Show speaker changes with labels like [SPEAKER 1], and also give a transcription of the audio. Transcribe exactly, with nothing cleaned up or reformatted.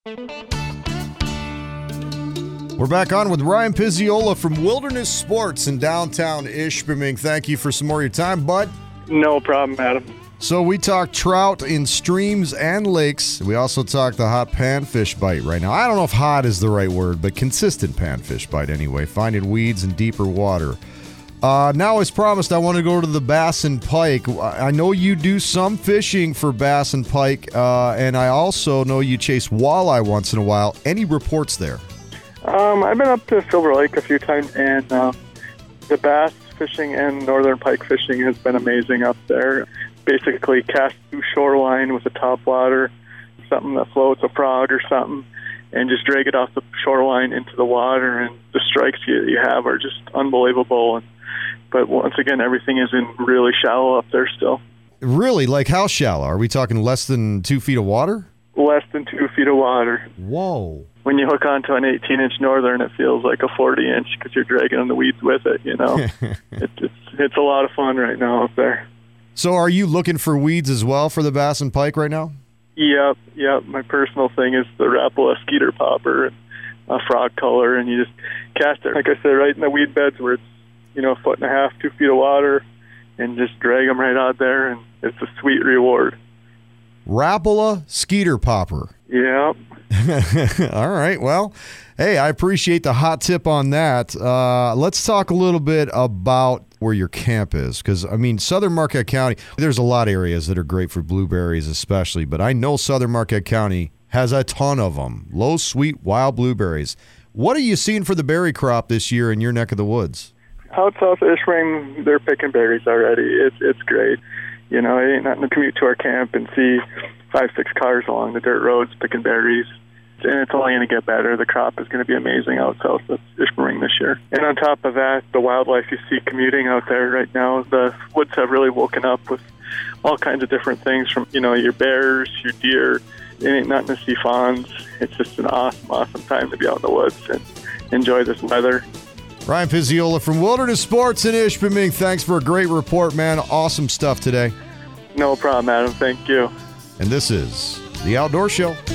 [SPEAKER 1] We're back on with Ryan Pizziola from Wilderness Sports in downtown Ishpeming. Thank you for some more of your time, bud.
[SPEAKER 2] No problem, Adam.
[SPEAKER 1] So we talked trout in streams and lakes. We also talked the hot panfish bite right now. I don't know if hot is the right word, but consistent panfish bite anyway, finding weeds in deeper water. Uh, now, as promised, I want to go to the bass and pike. I know you do some fishing for bass and pike, uh, and I also know you chase walleye once in a while. Any reports there?
[SPEAKER 2] Um, I've been up to Silver Lake a few times, and uh, the bass fishing and northern pike fishing has been amazing up there. Basically cast through shoreline with a topwater, something that floats, a frog or something, and just drag it off the shoreline into the water, and the strikes you, you have are just unbelievable. And, but once again, everything is in really shallow up there still.
[SPEAKER 1] Really? Like how shallow? Are we talking less than two feet of water?
[SPEAKER 2] Less than two feet of water.
[SPEAKER 1] Whoa.
[SPEAKER 2] When you hook onto an eighteen-inch northern, it feels like a forty-inch because you're dragging in the weeds with it, you know. it, it's, it's a lot of fun right now up there.
[SPEAKER 1] So are you looking for weeds as well for the bass and pike right now?
[SPEAKER 2] Yep, yep. My personal thing is the Rapala skeeter popper, and a frog color, and you just cast it, like I said, right in the weed beds where it's, you know, a foot and a half, two feet of water, and just drag them right out there, and it's a sweet reward.
[SPEAKER 1] Rapala skeeter popper.
[SPEAKER 2] Yep.
[SPEAKER 1] All right. Well, hey, I appreciate the hot tip on that. Uh, let's talk a little bit about where your camp is, because, I mean, Southern Marquette County, there's a lot of areas that are great for blueberries especially, but I know Southern Marquette County has a ton of them, low, sweet, wild blueberries. What are you seeing for the berry crop this year in your neck of the woods?
[SPEAKER 2] Out south of Ishpeming, they're picking berries already. It's, it's great. You know, it ain't nothing to commute to our camp and see five, six cars along the dirt roads picking berries. And it's only going to get better. The crop is going to be amazing out south of Ishpeming this year. And on top of that, the wildlife you see commuting out there right now, the woods have really woken up with all kinds of different things from, you know, your bears, your deer. It ain't nothing to see fawns. It's just an awesome, awesome time to be out in the woods and enjoy this weather.
[SPEAKER 1] Ryan Pizziola from Wilderness Sports in Ishpeming. Thanks for a great report, man. Awesome stuff today.
[SPEAKER 2] No problem, Adam. Thank you.
[SPEAKER 1] And this is The Outdoor Show.